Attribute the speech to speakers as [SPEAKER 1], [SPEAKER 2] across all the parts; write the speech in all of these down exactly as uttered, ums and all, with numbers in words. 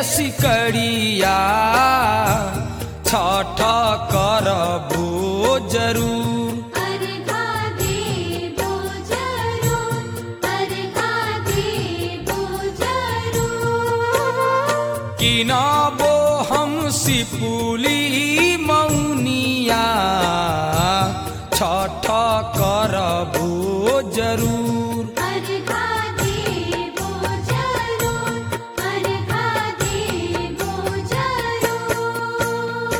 [SPEAKER 1] सिकड़िया छठ करबो जरूर।
[SPEAKER 2] अर्घा देबो जरूर, अर्घा देबो जरूर।
[SPEAKER 1] किनबो हम सिपुली मौनिया छठ करबो जरूर।
[SPEAKER 2] अर्घा देबो जरूर, अर्घा देबो जरूर।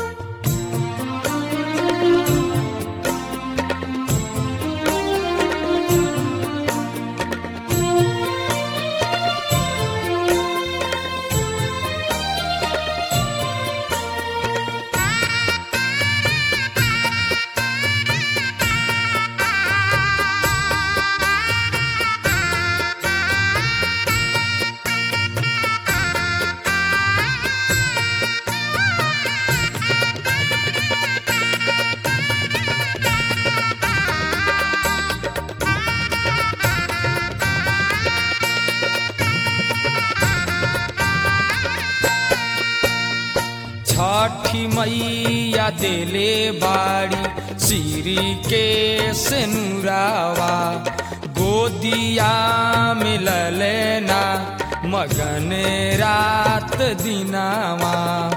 [SPEAKER 1] छठी मैया देले बाड़ी सिरी के सेनुरावा गोदिया मिलले ना मगन रात दिनावा।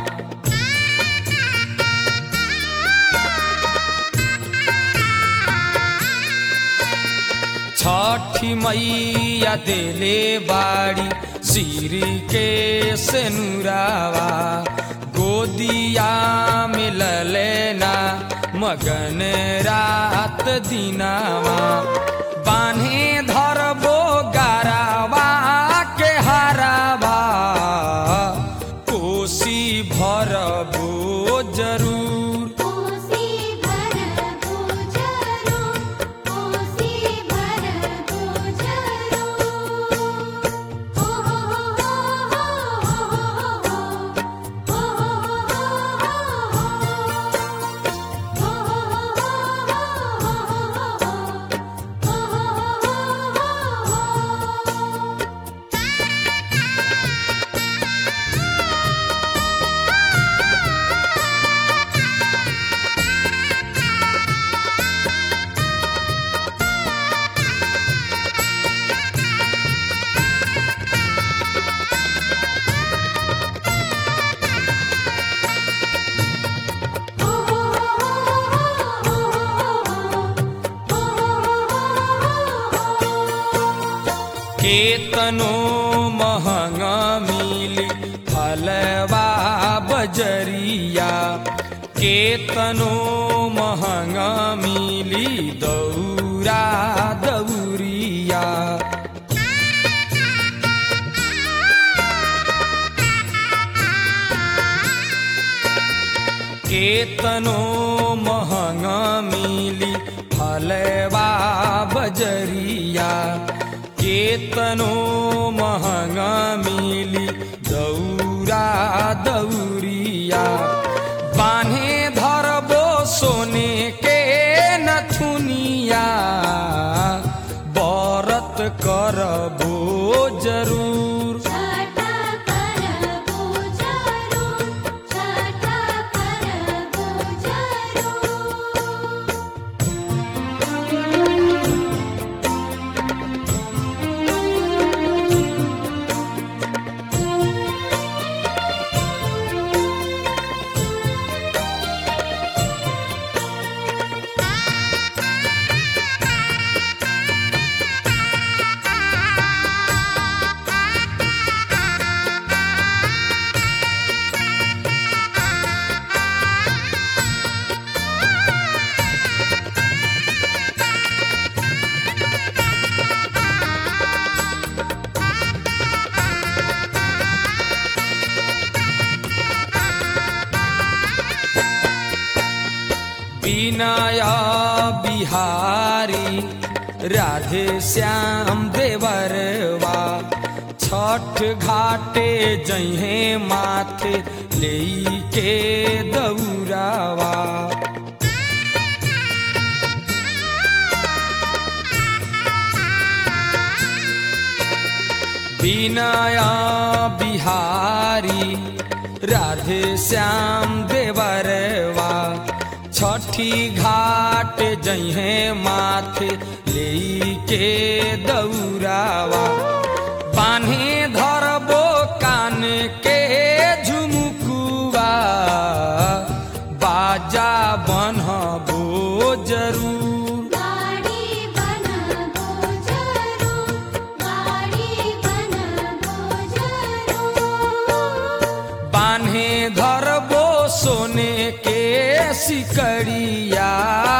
[SPEAKER 1] छठी मैया देले बाड़ी सिरी के सेनुरावा गोदिया मिलले ना मगन रात दिनावा। बान्हे धरबो गारावा के हारावा कोसी भरबो जरूर।
[SPEAKER 2] कोसी भरबो जरूर, कोसी भरबो जरूर। हो हो हो हो हो हो हो
[SPEAKER 1] केतनो महंगा मिली फलवा बजरिया केतनो महंगा मिली दौरा दौरिया। केतनो महंगा मिली फलवा बजरिया केतनो महंगा मिली दौरा दौरिया। बान्हे धरबो सोने के नथुनिया बरत करबो जरूर।
[SPEAKER 2] छठ करबो जरूर, छठ करबो जरूर।
[SPEAKER 1] बिनया बिहारी राधे श्याम देवरवा छठ घाटे जहे माथे लेके दौरावा। बिनया बिहारी राधे श्याम देवरवा छठी घाट जइहे माथे लेके दौरावा बान्हे धरबो कान के झुमुकुआ बाजा बनबो जरूर
[SPEAKER 2] गाड़ी बनबो जरूर गाड़ी बनबो जरूर
[SPEAKER 1] बान्हे धरबो सोने के सिकड़िया